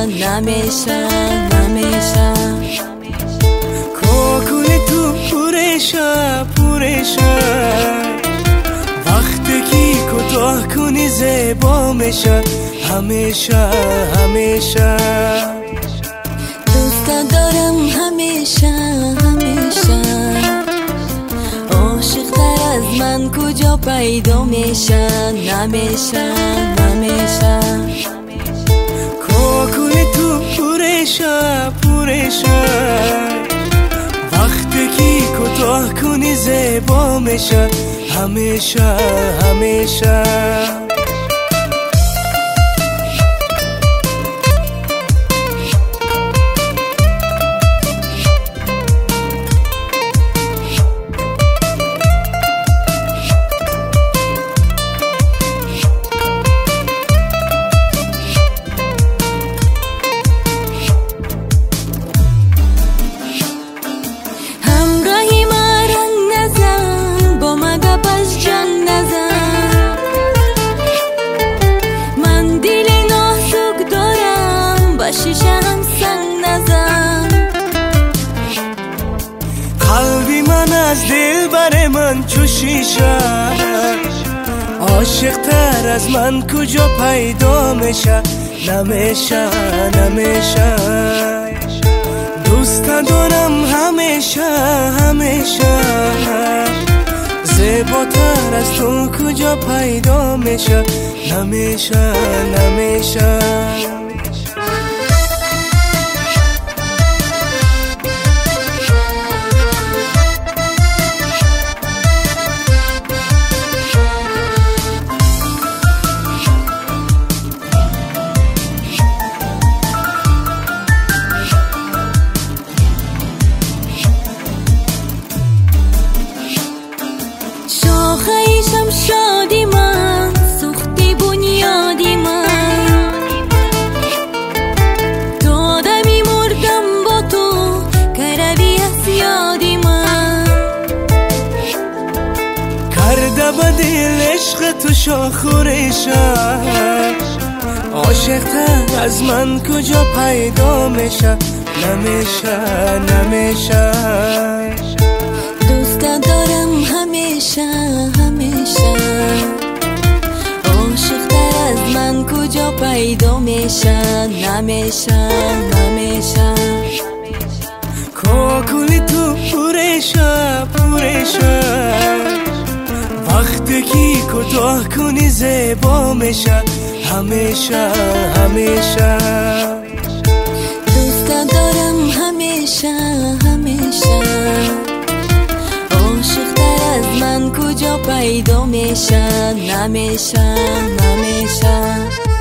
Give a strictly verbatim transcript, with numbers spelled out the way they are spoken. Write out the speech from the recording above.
نمیشن نمیشن کوکل تو پورشا پورشا وقتی که کوتاه کنی زیبا میشه همیشه همیشه دوست دارم همیشه همیشه عاشق تر از من کجا پیدا میشه نمیشه نمیشه کوکل تو پورشا پورشا وقتی که کوتاه کنی زیبا میشه همیشه همیشه شیشم سنگ نزن قلبی من از دل بر من چو شیشه عاشق تر از من کجا پیدا میشه نمیشه نمیشه دوست دارم همیشه همیشه زیباتر از تو کجا پیدا میشه نمیشه نمیشه خیشم شادی من سوختی بنیادی من تا دمی مردم با تو کردی از یادی من کرده به دل عشق تو شاخورشا عاشق تر از من کجا پیدا میشه نمیشه نمیشه دوست دارم همیشه همیشه عاشق تر از من کجا پیدا میشه نمیشه نمیشه کوکل تو پورشا پورشا وقتی که کوتاه کنی زیبا میشه همیشه همیشه دوست دارم همیشه همیشه عاشق تر از من کجا پیدا میشه نمیشه نمیشه